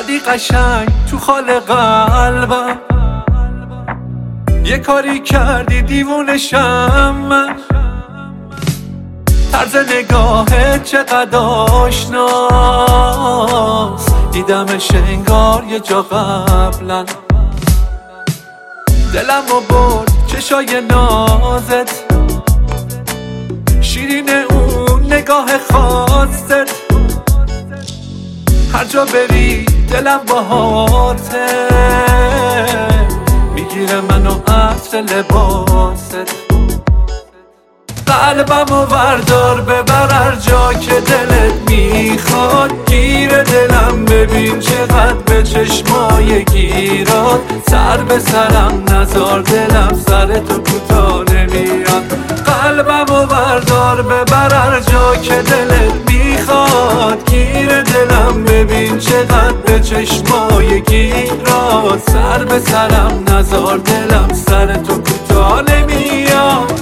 زدی قشنگ تو خال قلبم، یه کاری کردی دیوونشم من. طرز نگاهت چقدر آشناست، دیدمش انگار یه جا قبلا. دلمو برد چشای نازت، شیرین اون نگاه خاصت. هر جا بری دلم باهاته، میگیره منو عطر لباست. قلبمو بردار ببر هر جا که دلت میخواد. گیر دلم ببین چقدر به چشمای گیرات. سر به سرم نزار دلم سر تو کوتاه نمیاد. قلبمو بردار ببر هر جا که دلت میخواد. گیر دلم ببین چقدر به چشمای گیرات. سر به سرم نزار دلم سر تو کوتاه نمیاد.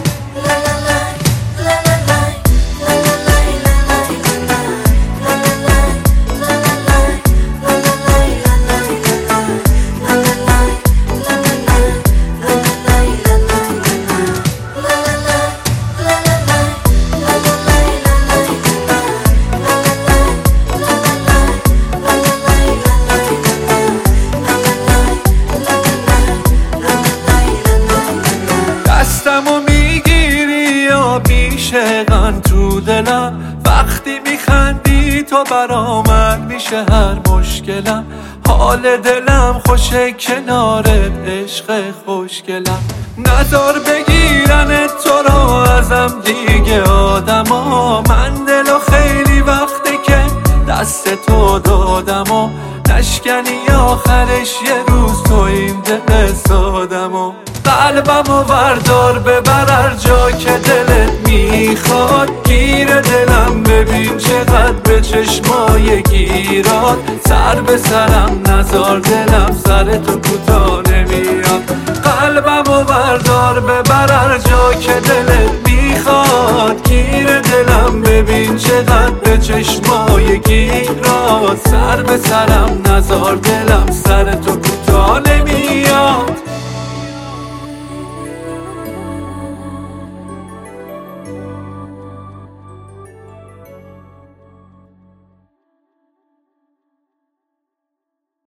دستمو میگیری یا بیشقن تو دلم. وقتی میخندی تو برامن میشه هر مشکلم. حال دلم خوشه کنارت عشق خوشگلم. نزار بگیرن تو رو ازم دیگه آدما. من دلو خیلی وقته که دست تو دادم و نشکنی آخرش یه روز تو این دل سادم. قلبمو بردار ببر هر جا که دلت میخواد. گیر دلم ببین چقدر به چشمای گیرات. سر به سرم نزار دلم سر تو کوتاه نمیاد. قلبمو بردار ببر هر جا که دلت میخواد. گیر دلم ببین چقدر به چشمای گیرات. سر به سرم نزار دلم